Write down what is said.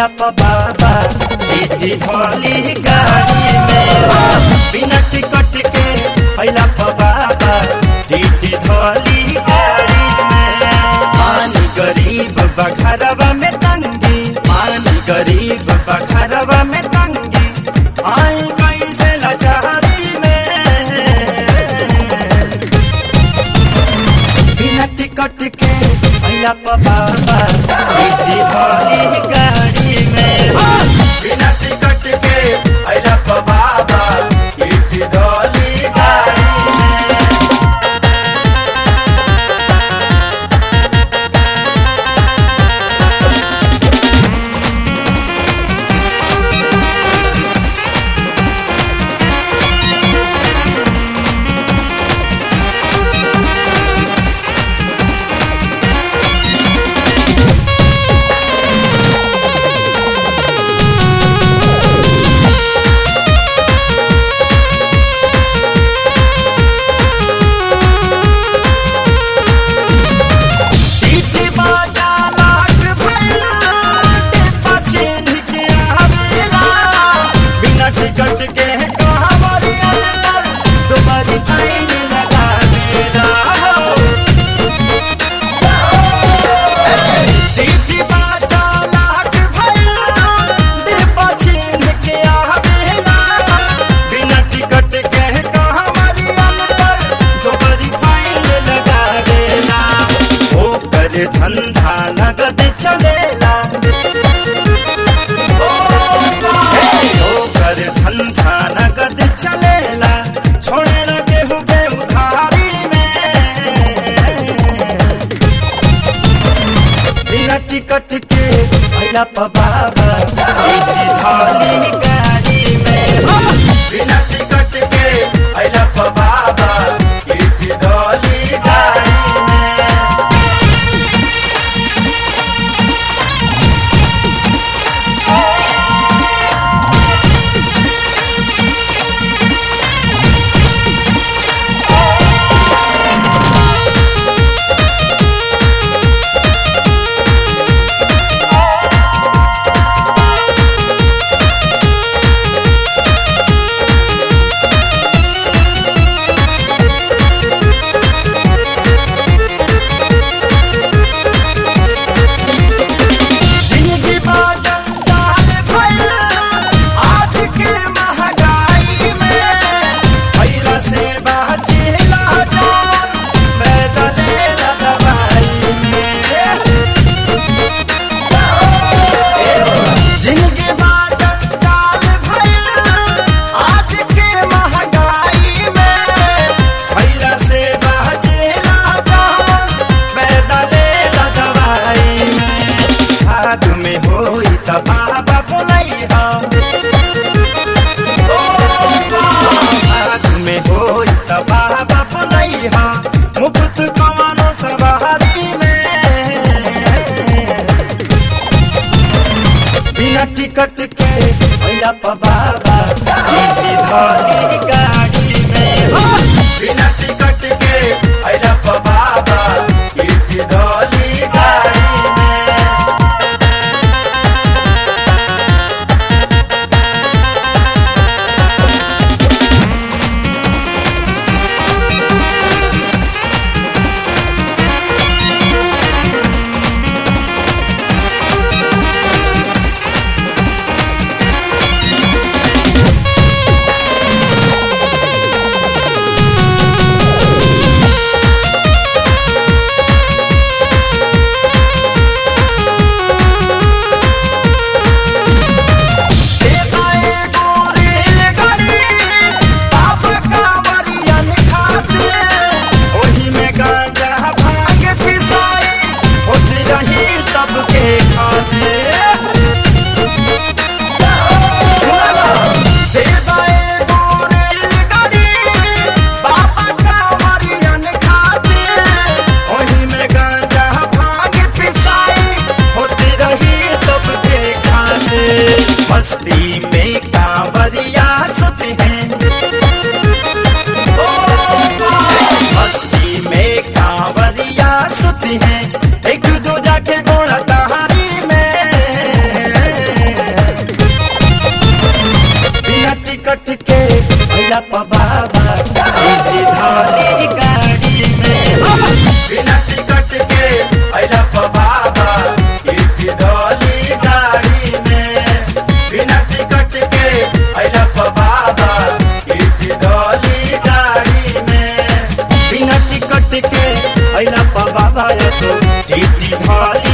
भैला बाबा टीटी धोली गाड़ी में बिना टिकट के भैला बाबा टीटी धोली गाड़ी में। पानी गरीब बखरवा में तंगी, पानी गरीब बखरवा में तंगी, आई कैसे लाचारी में। बिना टिकट के भैला बाबा टीटी धोली गाड़ी में, बिना टिकट के भैला बाबा टीटी धोली गाड़ी में। टिकट के कहावरियन पर तुम्हारी फाइन लगा मेरा दीदी बाजा लाख भैया डिब्बा छीन के आवेला। बिना टिकट के कहावरियन पर तुम्हारी फाइन लगा देला। ओ कर धंधा नगद चलेला, धंधा नगद चलेला, छोड़े न केहू के उधारी में। बिना टिकट के भैला बाबा टीटी धोली गाड़ी में, बिना टिकट के भैला बाबा टीटी धोली गाड़ी में। बाबा बोलैया में होई त बाबा बोलैया, मुफ्त कमानो सवारी में। बिना टिकट के भैला बाबा टीटी धोली गाड़ी में, बिना टिकट के भैला बाबा टीटी धोली गाड़ी में। मस्ती में कांवरिया सुत हैं, मस्ती में कांवरिया सुत हैं, एक दूजा के गोड़ा तहारी में। धली